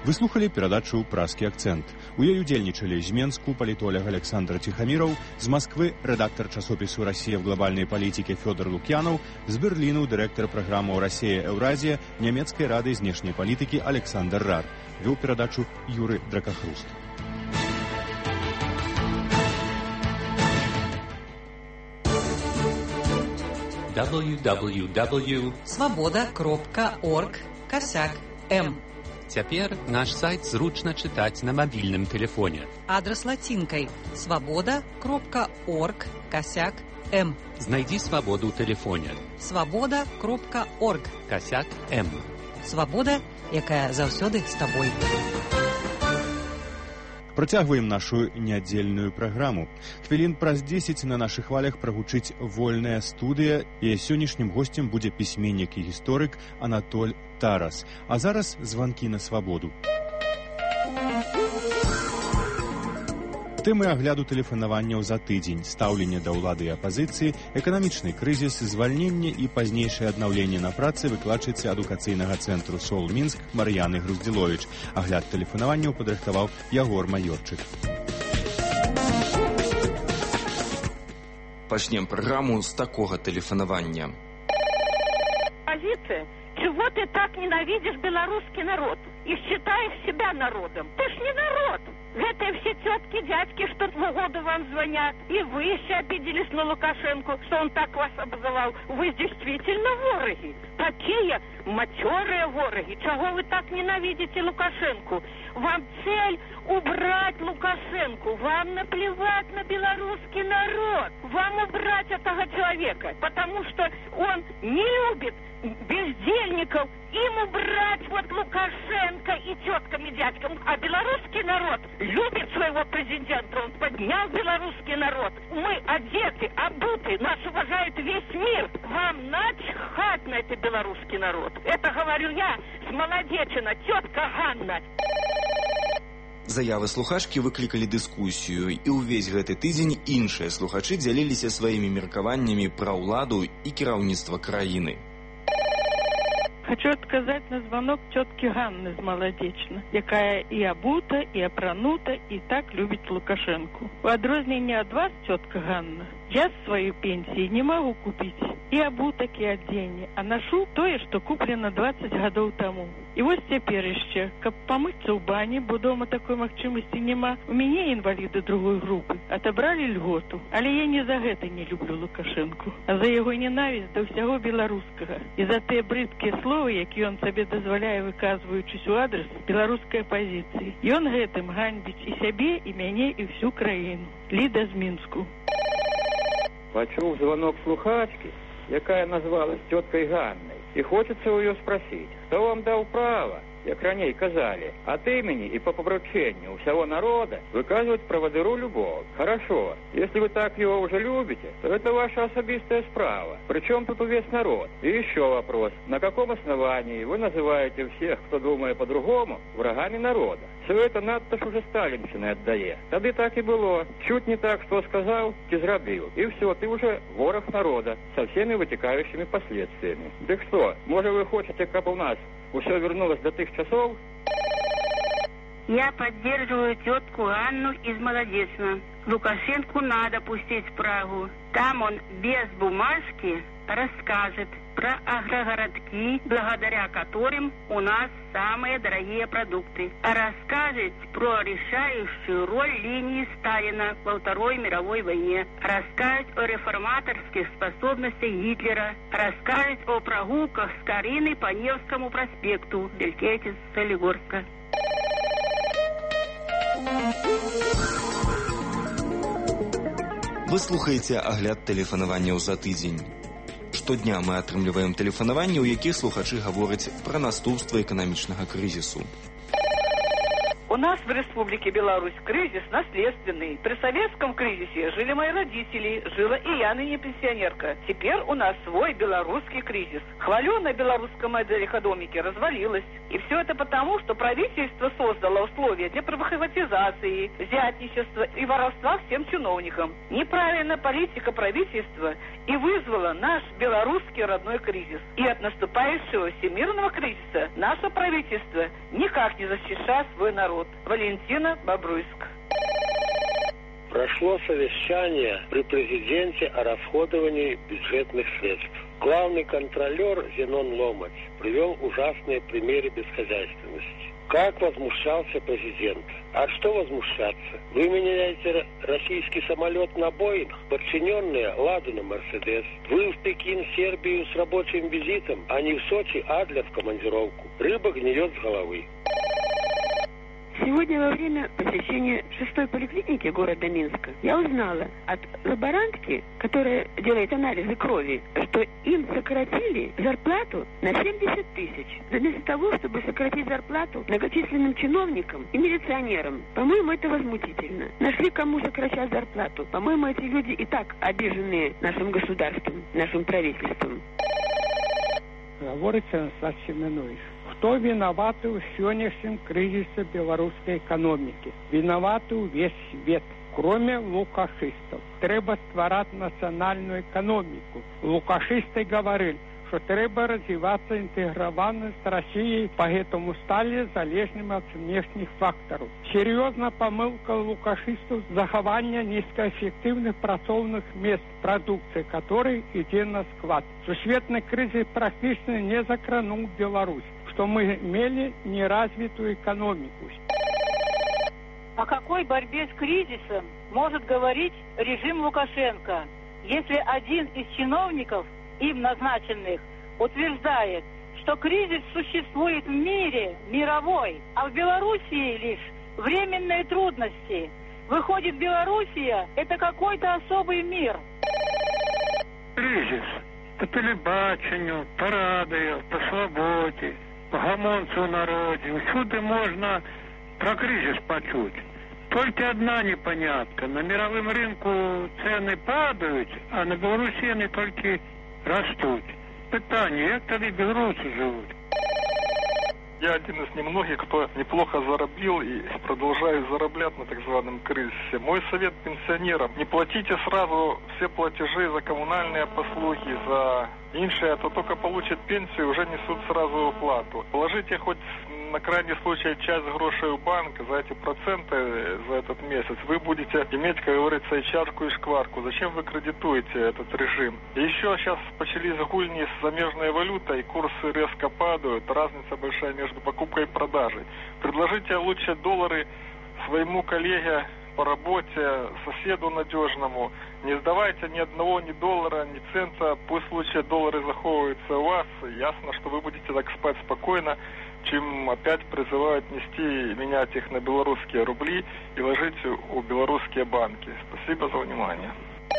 Вы слухали перадачу «Празкі акцэнт». У ёй удзельнічалі з Менску палітолог Александр Тихомиров, з Москвы рэдактор часопісу «Россия в глобальной политике» Федор Лукьянов, з Берліну дырэктар праграмаў «Россия-Еўразія» нямецкай рады знешняй палітыкі Александр Рар. Вёў перадачу Юры Дракахруст. www.svoboda.org/m. Цяпер наш сайт зручна чытаць на мабільным тэлефоне. Адрас лацінкай svoboda.org/m. Знайдзі свабоду ў тэлефоне. svoboda.org/m. Свабода, якая заўсёды з табой. Працягваем нашу нядзельную праграму. Хвілін праз 10 на нашых хвалях прагучыць вольная студыя, і сённяшнім госцем будзе пісьменнік і гісторык Анатоль Тарас. А зараз званкі на свабоду. Тэмы агляду тэлефанаванняў за тыдзень, стаўленне да ўлады і апазіцыі, эканамічны крызіс, звальненне і пазнейшае аднаўленне на працы выкладчыцы адукацыйнага цэнтру «Сол Мінск» Мар'яны Груздзіловіч. Агляд тэлефанаванняў падрыхтаваў Ягор Майорчык. Пачнем праграму з такога тэлефанавання. Позиция. Чего ты так ненавидишь белорусский народ и считаешь себя народом? Ты ж не народ. Это все тетки, дядьки, что в угоду вам звонят. И вы еще обиделись на Лукашенко, что он так вас обзывал. Вы действительно вороги. Такие матерые вороги. Чего вы так ненавидите Лукашенко? Вам цель убрать Лукашенко. Вам наплевать на белорусский народ. Вам убрать этого человека. Потому что он не любит бездельников. Им убрать вот Лукашенко и теткам и дядькам. А белорусский народ любит своего президента. Он поднял белорусский народ. Мы одеты, обуты, нас уважает весь мир. Вам начхать на это белорусский народ. Это говорю я, смолодечина, тетка Ганна. Заявы слухачкі выклікалі дыскусію, і ўвесь гэты тыдзень іншыя слухачы дзяліліся сваімі меркаваннямі пра ўладу і кіраўніцтва краіны. Хочу отказать на звонок тетки Ганны з Молодечно, якая и обута, и опранута, и так любит Лукашенко. В адрозненне от вас, тетка Ганна, я свою пенсию не могу купить и обуток, и оденье, а ношу тое, что куплено 20 годов тому. И вот теперь еще, каб помыться в бане, бо дома такой магчымасці нема, у меня инвалиды другой группы отобрали льготу, але я не за гэта не люблю Лукашенко, а за его ненависть до всего белорусского. И за те брыдкие словы, які он сабе дазваляе, выказваючись у адрес беларускай апозіцыі. Ён гэтым ганьбіць і сябе, і мяне, і всю краіну. Ліда з Мінску. Почув звонок слухачки, якая назвалась теткой Ганной, и хочется у ее спросить, кто вам дал право, як раней казали, от имени и по побручению всего народа выказывать праводыру любовь. Хорошо, если вы так его уже любите, то это ваша особистая справа. Причем тут весь народ. И еще вопрос, на каком основании вы называете всех, кто думает по-другому, врагами народа? Все это надто ж уже сталинщиной отдае. Тады так и было. Чуть не так, что сказал, ты зробил. И все, ты уже ворог народа, со всеми вытекающими последствиями. Так что, может вы хотите, как у нас все вернулось до тех часов? Я поддерживаю тетку Анну из Молодечно. Лукашенко надо пустить в Прагу. Там он без бумажки расскажет про агрогородки, благодаря которым у нас самые дорогие продукты. А расскажет про решающую роль линии Сталина во Второй мировой войне. Расскажет о реформаторских способностях Гитлера. Расскажет о прогулках с Кариной по Невскому проспекту, Белькетис, Солигорска. Вы слухаеце агляд тэлефанаванняў за тыдзень. Штодня мы атрымліваем тэлефанаванні, у якіх слухачы гавораць пра наступствы эканамічнага крызісу. У У нас в Республике Беларусь кризис наследственный. При советском кризисе жили мои родители, жила и я, ныне пенсионерка. Теперь у нас свой белорусский кризис. Хваленая белорусская модель экономики развалилась. И все это потому, что правительство создало условия для приватизации, взятничества и воровства всем чиновникам. Неправильная политика правительства и вызвала наш белорусский родной кризис. И от наступающего всемирного кризиса наше правительство никак не защищает свой народ. Валентина, Бобруйск. Прошло совещание при президенте о расходовании бюджетных средств. Главный контролер Зенон Ломац привел ужасные примеры бесхозяйственности. Как возмущался президент? А что возмущаться? Вы меняете российский самолет на Боинг, подчиненные Ладу на Мерседес. Вы в Пекин, Сербию с рабочим визитом, а не в Сочи Адлер в командировку. Рыба гниет с головы. Сегодня во время посещения 6-й поликлиники города Минска я узнала от лаборантки, которая делает анализы крови, что им сократили зарплату на 70 тысяч. Вместо того, чтобы сократить зарплату многочисленным чиновникам и милиционерам. По-моему, это возмутительно. Нашли, кому сокращать зарплату. По-моему, эти люди и так обиженные нашим государством, нашим правительством. Говорится Анастасий Семенович. Хто виноваты у сённяшнім кризисе белорусской экономики? Виноваты весь свет, кроме лукашистов. Треба стварать национальную экономику. Лукашисты говорили, что треба развиваться интегрованно с Россией, поэтому стали залежными от внешних факторов. Серьезная помылка лукашистов – захование низкоэффективных працовных мест продукции, которые идет на склад. Сусветный кризис практически не затронул Беларусь, что мы имели неразвитую экономику. О какой борьбе с кризисом может говорить режим Лукашенко, если один из чиновников, им назначенных, утверждает, что кризис существует в мире, мировой, а в Белоруссии лишь временные трудности. Выходит, Белоруссия – это какой-то особый мир. Кризис по телебаченню, по радио, по свободе, по гомонцу в народе. Всюди можно про кризис почуть. Только одна непонятка. На мировом рынку цены падают, а на Беларуси они только растут. Питание, как тогда белорусы живут? Я один из немногих, кто неплохо заработал и продолжает зараблять на так званом кризисе. Мой совет пенсионерам: не платите сразу все платежи за коммунальные послуги, за иншие, а то только получат пенсию, уже несут сразу оплату. Положите хоть на крайний случай часть грошей в банк, за эти проценты за этот месяц вы будете иметь, как говорится, и чарку, и шкварку. Зачем вы кредитуете этот режим? И еще сейчас начались гульни с замежной валютой, курсы резко падают, разница большая между покупкой и продажей. Предложите лучше доллары своему коллеге по работе, соседу надежному. Не сдавайте ни одного, ни доллара, ни цента. Пусть лучше доллары заховываются у вас. Ясно, что вы будете так спать спокойно, чем опять призывают нести и менять их на белорусские рубли и ложить у белорусские банки. Спасибо за внимание.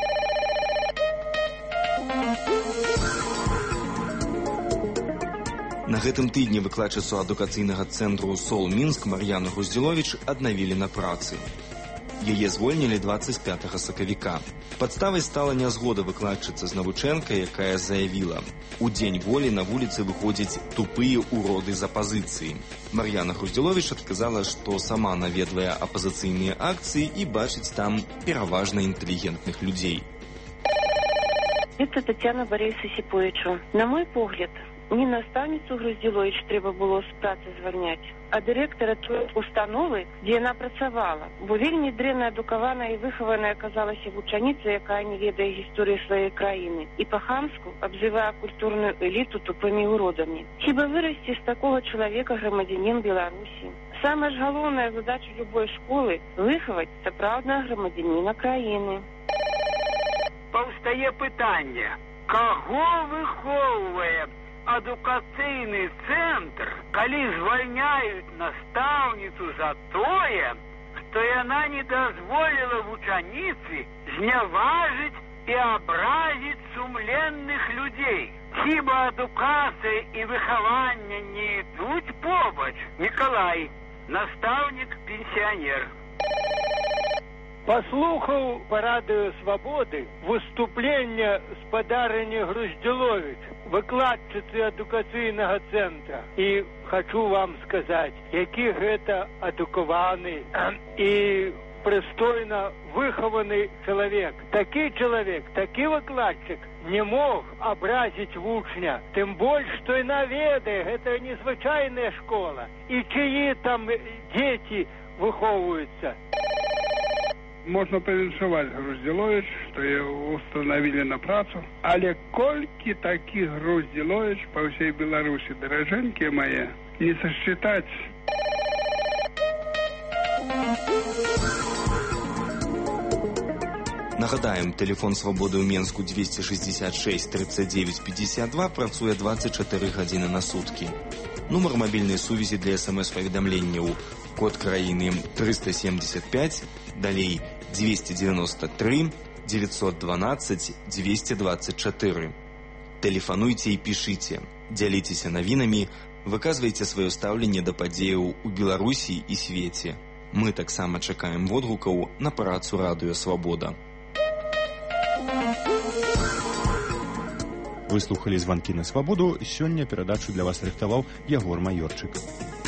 На гэтым тыдні выкладчыцу адукацыйнага цэнтру СОЛ Мінск Мар'яну Груздзіловіч аднавілі на працы. Яе звольнілі 25 сакавіка. Падставай стала нязгода выкладчыцы з навучэнка, якая заявіла: у дзень волі на вуліцы выходзяць тупыя уроды з апазіцыі. Мар'яна Груздзіловіч адказала, што сама наведвае апазіцыйныя акцыі і бачыць там пераважна інтэлігентных людзей. Это Татьяна Борису Сіповичу. На мой погляд, не наставницу Груздзіловіч трэба было з працы звальняць, а дырэктара той установы, дзе яна працавала. Бо вельмі дрэнна адукаваная і выхаваная аказалася вучаніца, якая не ведае гісторыі сваёй краіны і па-хамску абзывае культурную эліту тупымі уродамі. Хіба вырасці з такога чалавека грамадзянін Беларусі? Самая ж галоўная задача любой школы – выхаваць сапраўднага грамадзяніна краіны. Паўстае пытанне: каго выхоўвае адукацыйны цэнтр, калі звальняюць настаўніцу за тое, што яна не дазволіла вучаніцы зняважыць і абразіць сумленных людзей? Хіба адукацыя і выхаванне не ідуць побач? Мікалай, настаўнік-пенсіянер. Паслухаў па радыё «Свабоды» выступлення спадарыні Груздзіловіч, выкладчыцы адукацыйнага цэнтра. І хачу вам сказаць, які гэта адукаваны і прыстойна выхаваны чалавек. Такі чалавек, такі выкладчык не мог абразіць вучня. Тым больш, што і наведае, гэта незвычайная школа. І чыі там дзеці выхоўваюцца. Можна павіншаваць Груздзіловіч, што яго устанавілі на працу. Але колькі такіх Груздзіловіч па ўсёй Беларусі, даражэнькія мае, не сасчытаць. Нагадаем, тэлефон «Свабоды» ў Менску 266 39 52 працуе 24 гадзіны на суткі. Нумар мабільнай сувязі для СМС-паведамленняў. Код краіны 375, далей 293 912 224. Тэлефануйце і пішыце, дзяліцеся навінамі, выказвайце сваё стаўленне да падзеяў у Беларусі і свеце. Мы таксама чакаем водгукаў на працу радыё «Свабода». Вы слухалі званкі на свабоду. Сёння перадачу для вас рыхтаваў Ягор Маёрчык.